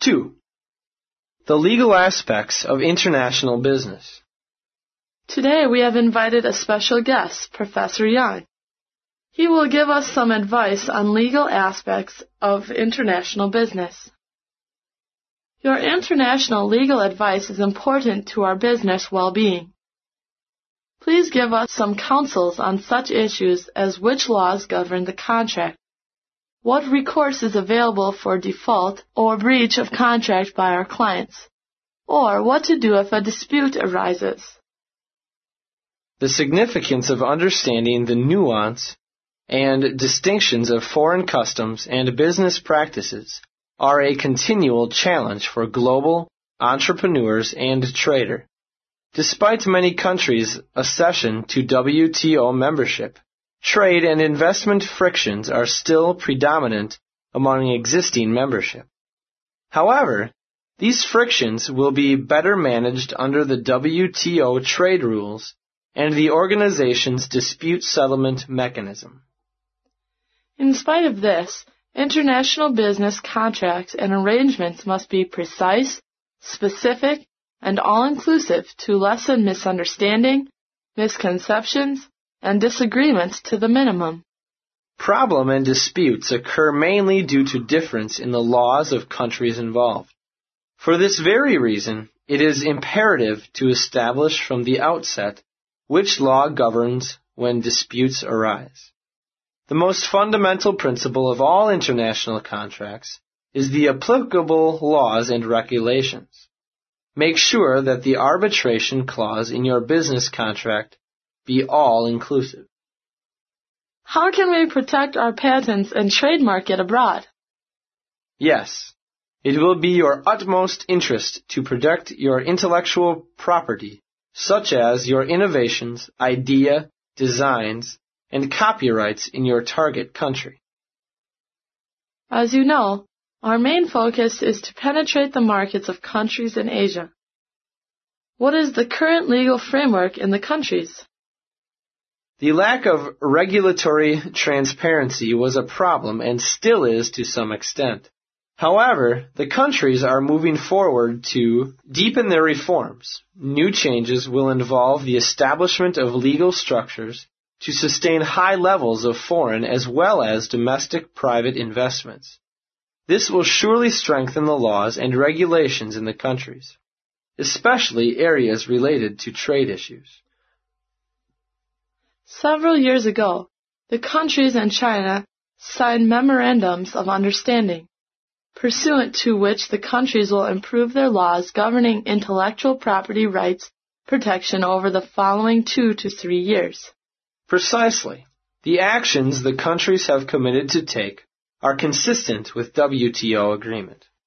2. The legal aspects of international business. Today we have invited a special guest, Professor Young. He will give us some advice on legal aspects of international business. Your international legal advice is important to our business well-being. Please give us some counsels on such issues as which laws govern the contract, what recourse is available for default or breach of contract by our clients, or what to do if a dispute arises. The significance of understanding the nuance and distinctions of foreign customs and business practices are a continual challenge for global entrepreneurs and traders. Despite many countries' accession to WTO membership, trade and investment frictions are still predominant among existing membership. However, these frictions will be better managed under the WTO trade rules and the organization's dispute settlement mechanism. In spite of this, international business contracts and arrangements must be precise, specific, and all-inclusive to lessen misunderstanding, misconceptions, and disagreements to the minimum. Problem and disputes occur mainly due to difference in the laws of countries involved. For this very reason, it is imperative to establish from the outset which law governs when disputes arise. The most fundamental principle of all international contracts is the applicable laws and regulations. Make sure that the arbitration clause in your business contract be all-inclusive. How can we protect our patents and trademark it abroad? Yes, it will be your utmost interest to protect your intellectual property, such as your innovations, idea, designs, and copyrights in your target country. As you know, our main focus is to penetrate the markets of countries in Asia. What is the current legal framework in the countries? The lack of regulatory transparency was a problem and still is to some extent. However, the countries are moving forward to deepen their reforms. New changes will involve the establishment of legal structures to sustain high levels of foreign as well as domestic private investments. This will surely strengthen the laws and regulations in the countries, especially areas related to trade issues. Several years ago, the countries and China signed memorandums of understanding, pursuant to which the countries will improve their laws governing intellectual property rights protection over the following 2 to 3 years. Precisely. The actions the countries have committed to take are consistent with WTO agreement.